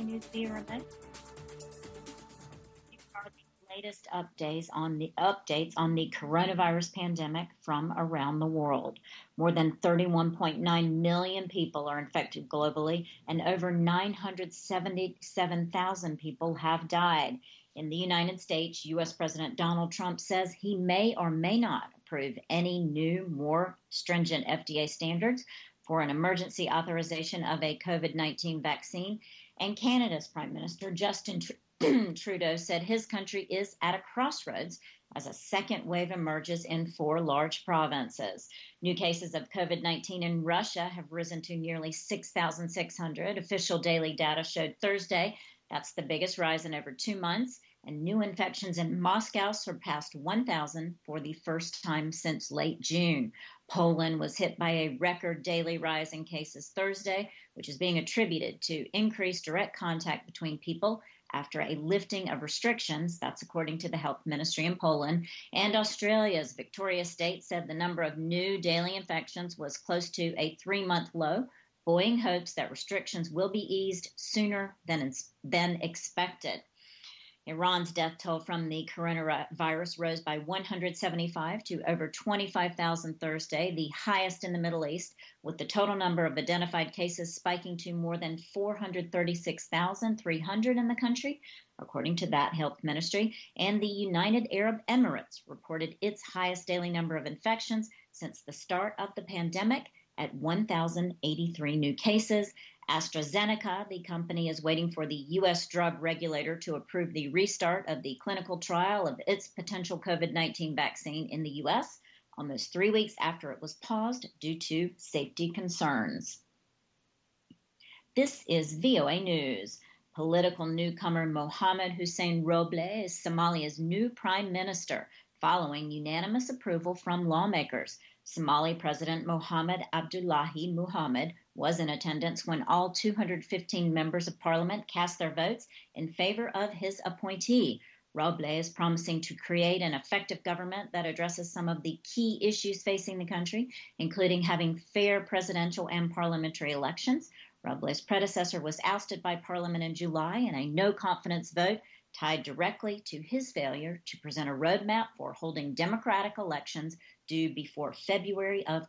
VOA News via remote. These are the latest updates on the coronavirus pandemic from around the world. More than 31.9 million people are infected globally, and over 977,000 people have died. In the United States, U.S. President Donald Trump says he may or may not approve any new, more stringent FDA standards for an emergency authorization of a COVID-19 vaccine. And Canada's Prime Minister Justin Trudeau said his country is at a crossroads as a second wave emerges in 4 large provinces. New cases of COVID-19 in Russia have risen to nearly 6,600. Official daily data showed Thursday that's the biggest rise in over 2 months, and new infections in Moscow surpassed 1,000 for the first time since late June. Poland was hit by a record daily rise in cases Thursday, which is being attributed to increased direct contact between people after a lifting of restrictions. That's according to the health ministry in Poland. And Australia's Victoria State said the number of new daily infections was close to a 3-month low. Boeing hopes that restrictions will be eased sooner than expected. Iran's death toll from the coronavirus rose by 175 to over 25,000 Thursday, the highest in the Middle East, with the total number of identified cases spiking to more than 436,300 in the country, according to that health ministry. And the United Arab Emirates reported its highest daily number of infections since the start of the pandemic at 1,083 new cases. AstraZeneca, the company, is waiting for the U.S. drug regulator to approve the restart of the clinical trial of its potential COVID-19 vaccine in the U.S., almost 3 weeks after it was paused due to safety concerns. This is VOA News. Political newcomer Mohamed Hussein Roble is Somalia's new prime minister, following unanimous approval from lawmakers. Somali President Mohamed Abdullahi Mohamed was in attendance when all 215 members of parliament cast their votes in favor of his appointee. Roble is promising to create an effective government that addresses some of the key issues facing the country, including having fair presidential and parliamentary elections. Roble's predecessor was ousted by Parliament in July in a no-confidence vote tied directly to his failure to present a roadmap for holding democratic elections due before February of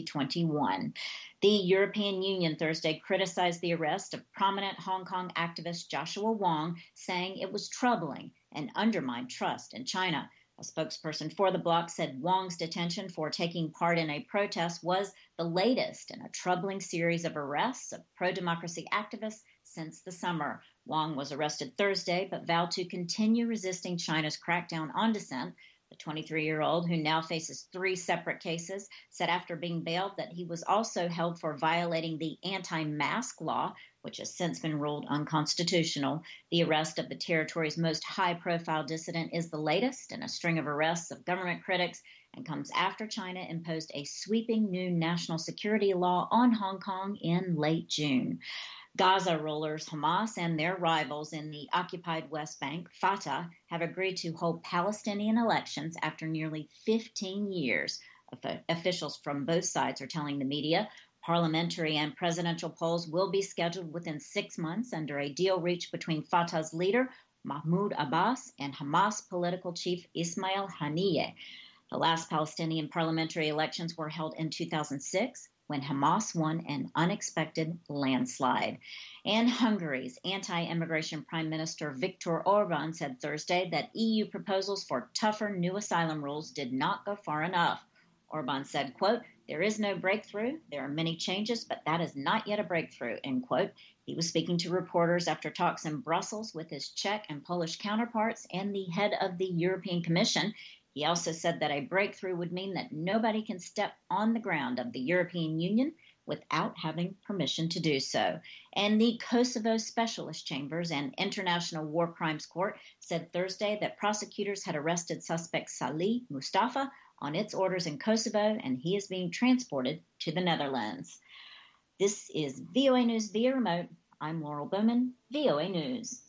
2021. The European Union Thursday criticized the arrest of prominent Hong Kong activist Joshua Wong, saying it was troubling and undermined trust in China. A spokesperson for the bloc said Wong's detention for taking part in a protest was the latest in a troubling series of arrests of pro-democracy activists since the summer. Wong was arrested Thursday but vowed to continue resisting China's crackdown on dissent. The 23-year-old, who now faces 3 separate cases, said after being bailed that he was also held for violating the anti-mask law, which has since been ruled unconstitutional. The arrest of the territory's most high-profile dissident is the latest in a string of arrests of government critics and comes after China imposed a sweeping new national security law on Hong Kong in late June. Gaza rulers Hamas and their rivals in the occupied West Bank, Fatah, have agreed to hold Palestinian elections after nearly 15 years. Officials from both sides are telling the media parliamentary and presidential polls will be scheduled within 6 months under a deal reached between Fatah's leader, Mahmoud Abbas, and Hamas political chief Ismail Haniyeh. The last Palestinian parliamentary elections were held in 2006. When Hamas won an unexpected landslide. And Hungary's anti-immigration Prime Minister Viktor Orban said Thursday that EU proposals for tougher new asylum rules did not go far enough. Orban said, quote, "There is no breakthrough. There are many changes, but that is not yet a breakthrough," end quote. He was speaking to reporters after talks in Brussels with his Czech and Polish counterparts and the head of the European Commission. He also said that a breakthrough would mean that nobody can step on the ground of the European Union without having permission to do so. And the Kosovo Specialist Chambers and International War Crimes Court said Thursday that prosecutors had arrested suspect Salih Mustafa on its orders in Kosovo, and he is being transported to the Netherlands. This is VOA News via remote. I'm Laurel Bowman, VOA News.